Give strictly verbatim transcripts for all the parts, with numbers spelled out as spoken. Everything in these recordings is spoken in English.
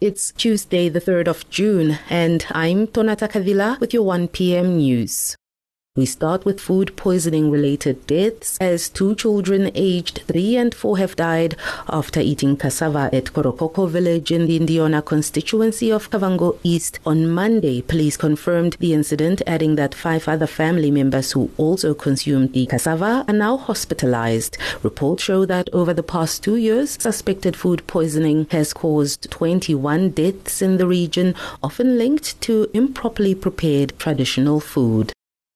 It's Tuesday, the third of June, and I'm Tonata Kavila with your one p.m. news. We start with food poisoning-related deaths as two children aged three and four have died after eating cassava at Korokoko village in the Indiona constituency of Kavango East on Monday. Police confirmed the incident, adding that five other family members who also consumed the cassava are now hospitalized. Reports show that over the past two years, suspected food poisoning has caused twenty-one deaths in the region, often linked to improperly prepared traditional food.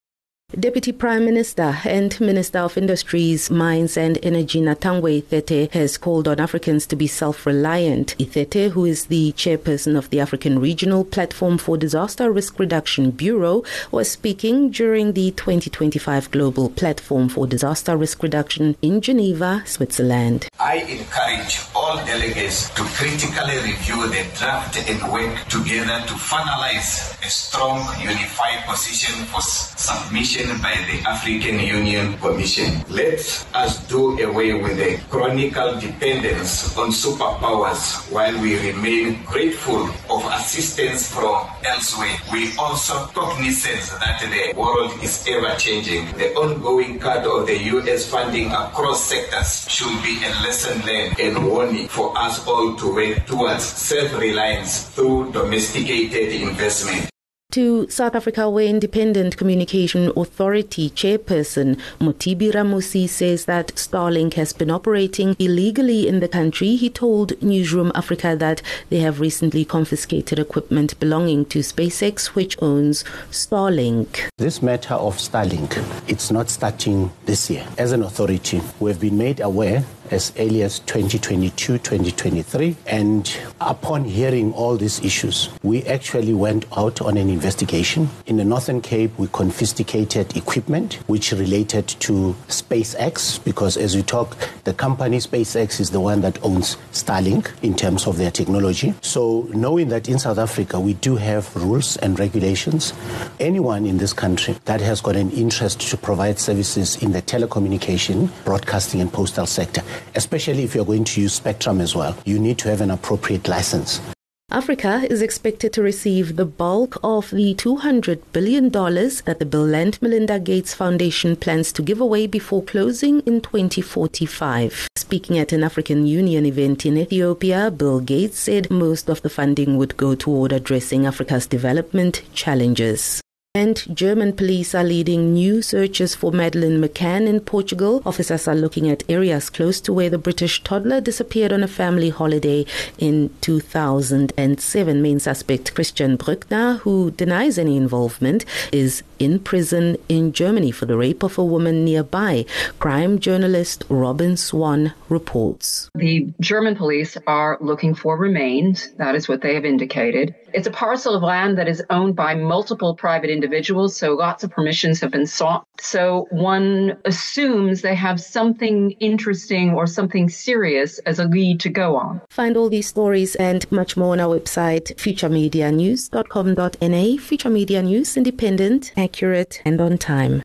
Deputy Prime Minister and Minister of Industries, Mines and Energy Nathangwa Ithete has called on Africans to be self-reliant. Ithete, who is the chairperson of the African Regional Platform for Disaster Risk Reduction Bureau, was speaking during the twenty twenty-five Global Platform for Disaster Risk Reduction in Geneva, Switzerland. I encourage all delegates to critically review the draft and work together to finalize a strong, unified position for submission by the African Union Commission. Let us do away with the chronic dependence on superpowers while we remain grateful of assistance from elsewhere. We also cognizant that the world is ever changing. The ongoing cut of the U S funding across sectors should be a lesson learned and warning for us all to work towards self-reliance through domesticated investment. To South Africa, where Independent Communication Authority chairperson Motibi Ramusi says that Starlink has been operating illegally in the country. He told Newsroom Africa that they have recently confiscated equipment belonging to SpaceX, which owns Starlink. This matter of Starlink, it's not starting this year. As an authority, we have been made aware as early as twenty twenty-two, twenty twenty-three, and upon hearing all these issues, we actually went out on an investigation. In the Northern Cape, we confiscated equipment which related to SpaceX, because as we talk, the company SpaceX is the one that owns Starlink in terms of their technology. So knowing that in South Africa, we do have rules and regulations, anyone in this country that has got an interest to provide services in the telecommunication, broadcasting and postal sector, especially if you're going to use spectrum as well, you need to have an appropriate license. Africa is expected to receive the bulk of the two hundred billion dollars that the Bill and Melinda Gates Foundation plans to give away before closing in twenty forty-five. Speaking at an African Union event in Ethiopia, Bill Gates said most of the funding would go toward addressing Africa's development challenges. And German police are leading new searches for Madeleine McCann in Portugal. Officers are looking at areas close to where the British toddler disappeared on a family holiday in two thousand seven. Main suspect Christian Brückner, who denies any involvement, is in prison in Germany for the rape of a woman nearby. Crime journalist Robin Swan reports. The German police are looking for remains. That is what they have indicated. It's a parcel of land that is owned by multiple private individuals, so lots of permissions have been sought. So one assumes they have something interesting or something serious as a lead to go on. Find all these stories and much more on our website, future media news dot com dot n a. Future Media News, independent, accurate, and on time.